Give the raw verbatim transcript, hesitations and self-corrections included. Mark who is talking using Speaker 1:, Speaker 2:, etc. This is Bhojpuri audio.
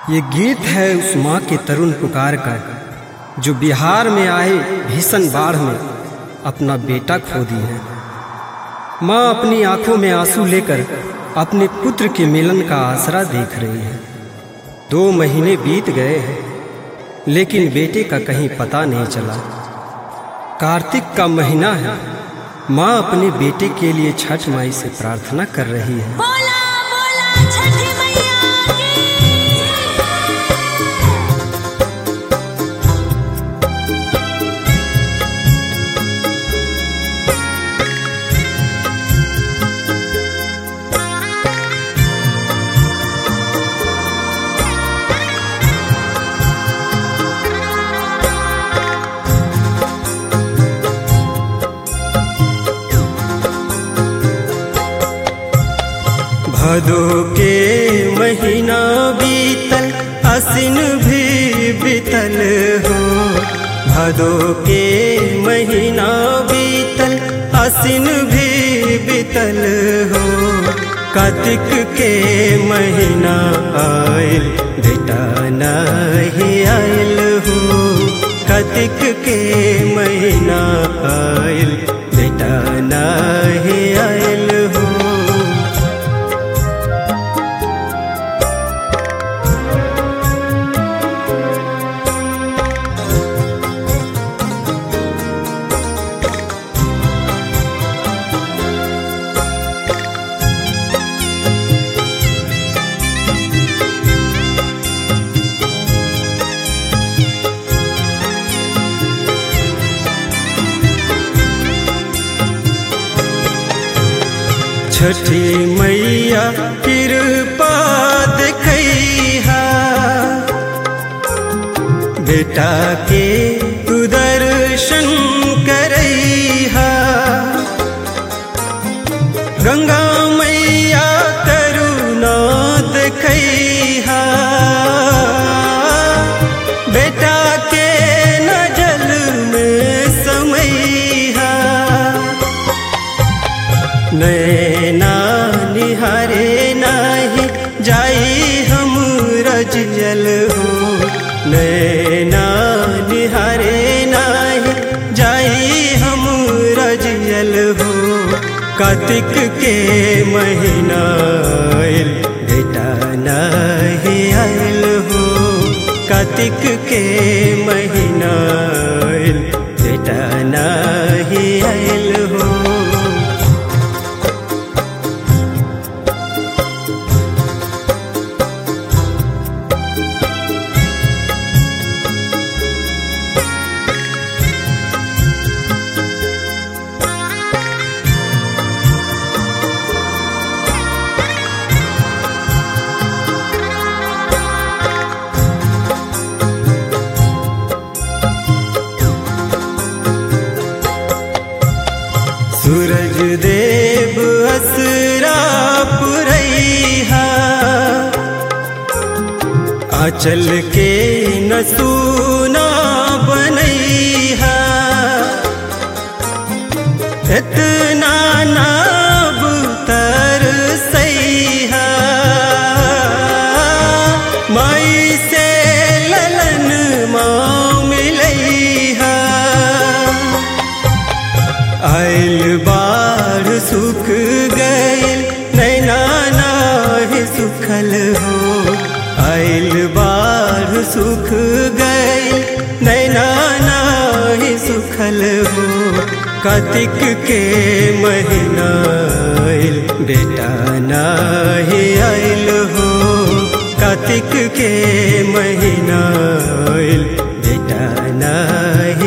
Speaker 1: ये गीत है उस माँ के तरुण पुकार का, जो बिहार में आए भीषण बाढ़ में अपना बेटा खो दी है। माँ अपनी आंखों में आंसू लेकर अपने पुत्र के मिलन का आसरा देख रही है। दो महीने बीत गए हैं, लेकिन बेटे का कहीं पता नहीं चला। कार्तिक का महीना है, माँ अपने बेटे के लिए छठ माई से प्रार्थना कर रही है।
Speaker 2: बोला बोला छठी मैया
Speaker 1: भादो के महीना बीतल, आसिन भी बीतल हो। भादो के महीना बीतल, आसिन भी बीतल हो। कार्तिक के महीना आयल, बेटा नहीं आयल हो। कार्तिक के महीना आयल, बेटा नहीं आयल हो। छठी मैया कृपा देखैहा, बेटा के तू दर्शन करैहा। गंगा मैया करुणा देखैहा, बेटा के न जल में समैहा। नैना निहारे नाही जाई हम रजल हो। नैना निहारे नाही जाई हम रजल हो। कार्तिक के महीना आयल, बेटा नहीं आयल हो। कार्तिक के महीना आयल, बेटा नहीं आयल हो। सूरज देव असरा पुरैहा, आंचल के न सूना बनैहा। इतना नाब तरसैहा, माई से ललन माँ मिलैहा। आयल बाढ़ सुख गयल, नैना नाही सुखल हो। आयल बाढ़ सुख गयल, नैना नाही सुखल हो। कार्तिक के महीना आयल, बेटा नाही आयल हो। कार्तिक के महीना आयल, बेटा नाही